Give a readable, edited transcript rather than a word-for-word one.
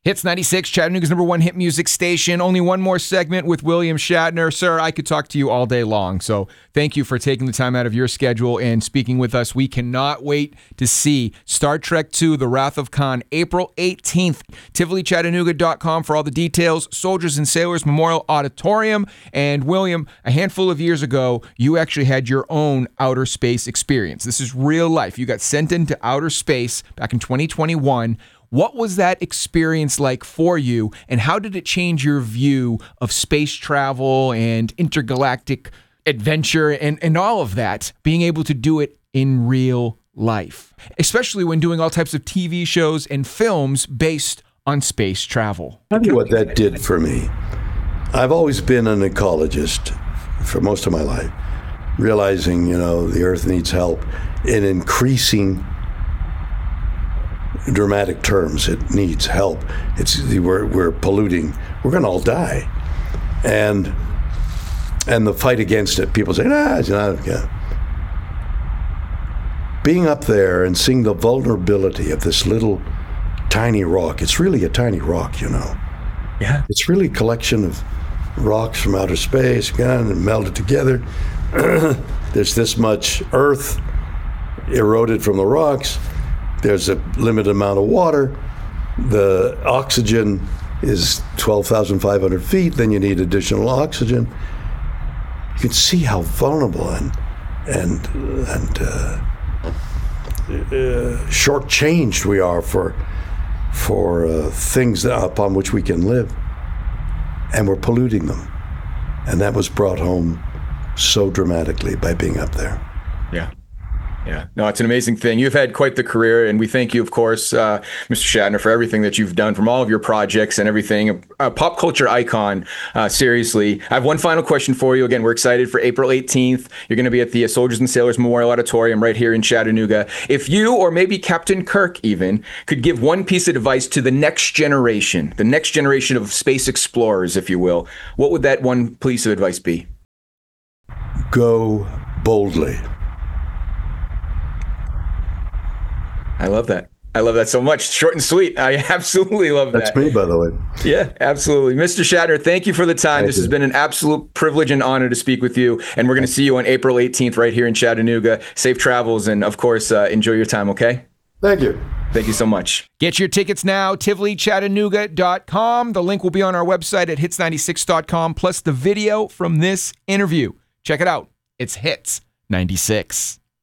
Hits 96, Chattanooga's #1 hit music station. Only one more segment with William Shatner. Sir, I could talk to you all day long, so thank you for taking the time out of your schedule and speaking with us. We cannot wait to see Star Trek II, The Wrath of Khan, April 18th. TivoliChattanooga.com for all the details. Soldiers and Sailors Memorial Auditorium. And William, a handful of years ago, you actually had your own outer space experience. This is real life. You got sent into outer space back in 2021. What was that experience like for you, and how did it change your view of space travel and intergalactic adventure and all of that, being able to do it in real life, especially when doing all types of TV shows and films based on space travel? I'll tell you what that did for me. I've always been an ecologist for most of my life, realizing, the Earth needs help in increasing dramatic terms. It needs help. We're polluting. We're going to all die, and the fight against it. People say, it's not. Yeah. Being up there and seeing the vulnerability of this little tiny rock. It's really a tiny rock, Yeah. It's really a collection of rocks from outer space, and melded together. There's this much earth eroded from the rocks. There's a limited amount of water. The oxygen is 12,500 feet. Then you need additional oxygen. You can see how vulnerable and shortchanged we are for things upon which we can live, and we're polluting them. And that was brought home so dramatically by being up there. Yeah. No, it's an amazing thing. You've had quite the career, and we thank you, of course, Mr. Shatner, for everything that you've done, from all of your projects and everything. A pop culture icon, seriously. I have one final question for you. Again, we're excited for April 18th. You're going to be at the Soldiers and Sailors Memorial Auditorium right here in Chattanooga. If you, or maybe Captain Kirk even, could give one piece of advice to the next generation of space explorers, if you will, what would that one piece of advice be? Go boldly. I love that. I love that so much. Short and sweet. I absolutely love that. That's me, by the way. Yeah, absolutely. Mr. Shatner, thank you for the time. This has been an absolute privilege and honor to speak with you. And we're going to see you on April 18th right here in Chattanooga. Safe travels. And of course, enjoy your time, okay? Thank you. Thank you so much. Get your tickets now, TivoliChattanooga.com. The link will be on our website at hits96.com, plus the video from this interview. Check it out. It's Hits 96.